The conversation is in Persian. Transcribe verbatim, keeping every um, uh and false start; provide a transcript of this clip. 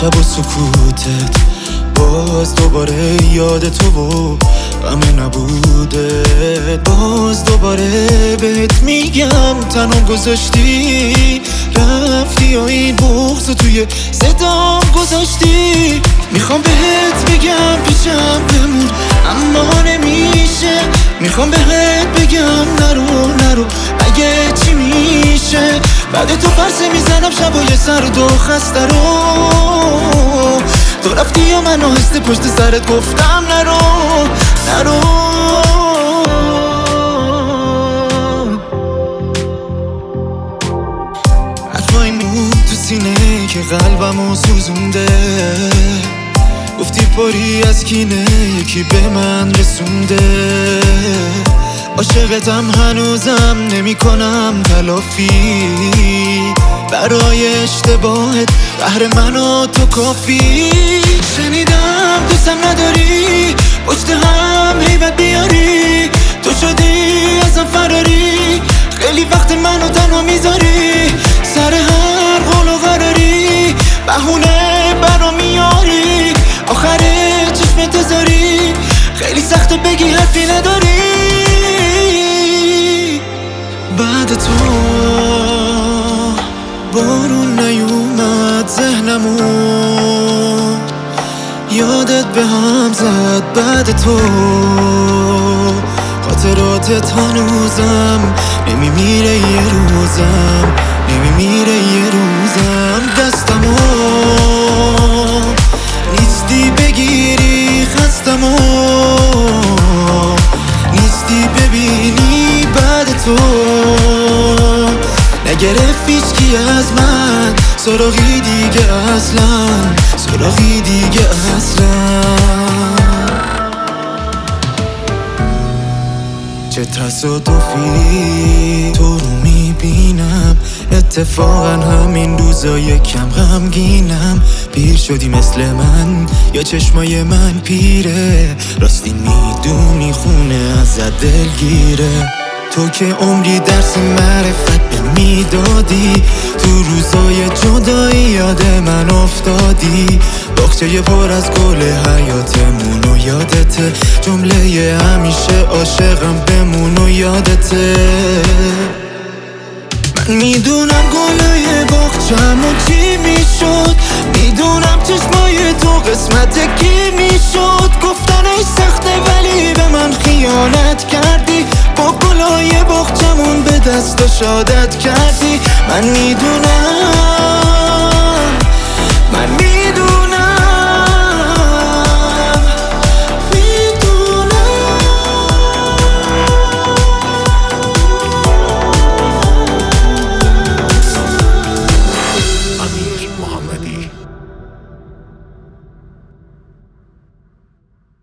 شب و سکوتت باز دوباره یاد تو و غم نبوده. باز دوباره بهت میگم تنها گذاشتی، رفتی و این بغض توی صدام گذاشتی. میخوام بهت بگم پیشم بمون اما نمیشه، میخوام بهت بگم نرو نرو اگه چی میشه. بعد تو پرسه میزنم شبای سرد و خسته رو، تو رفتی یا من آهسته پشت سرت گفتم نرو نرو. حرفای موند تو سینه که قلبمو سوزونده، گفتی پری از کینه یکی به من رسونده. عاشقتم هنوزم نمی کنم تلافی، برای اشتباهت قهر من و تو کافی. شنیدم دوستم نداری، پشت هم هیبت بیاری، تو شدی ازم فراری، خیلی وقت منو تنها میذاری. سر هر قول و قراری بهونه برا میاری، آخر چشم تزاری خیلی سخته بگی حرفی نداری. بعد تو بارون نیومد ذهنمو، یادت به هم زد. بعد تو خاطراتت هنوزم نمیمیره یه روزم، نمیمیره یه روزم. دستمو نیستی بگیری، خستمو نیستی ببینی. بعد تو نگرفت هیچکی از من سراغی دیگه اصلا، سراغی دیگه اصلا. چه تصادفی تو رو میبینم، اتفاقا همین روزا یکم غمگینم. پیر شدی مثل من یا چشمای من پیره، راستی میدونی خونه ازت دلگیره. تو که عمری درس معرفت به میدادی، تو روزای جدایی یاد من افتادی. باغچه پر از گل حیاتمون و یادته، جمله همیشه عاشقم بمون و یادته. من میدونم گلای باغچه‌مون چی میشد، میدونم چشمای تو قسمت کی میشد. گفتنش سخته ولی به من خیانت کردی، با گلای باغچه‌مون به دست و شادت کردی. من میدونم من میدونم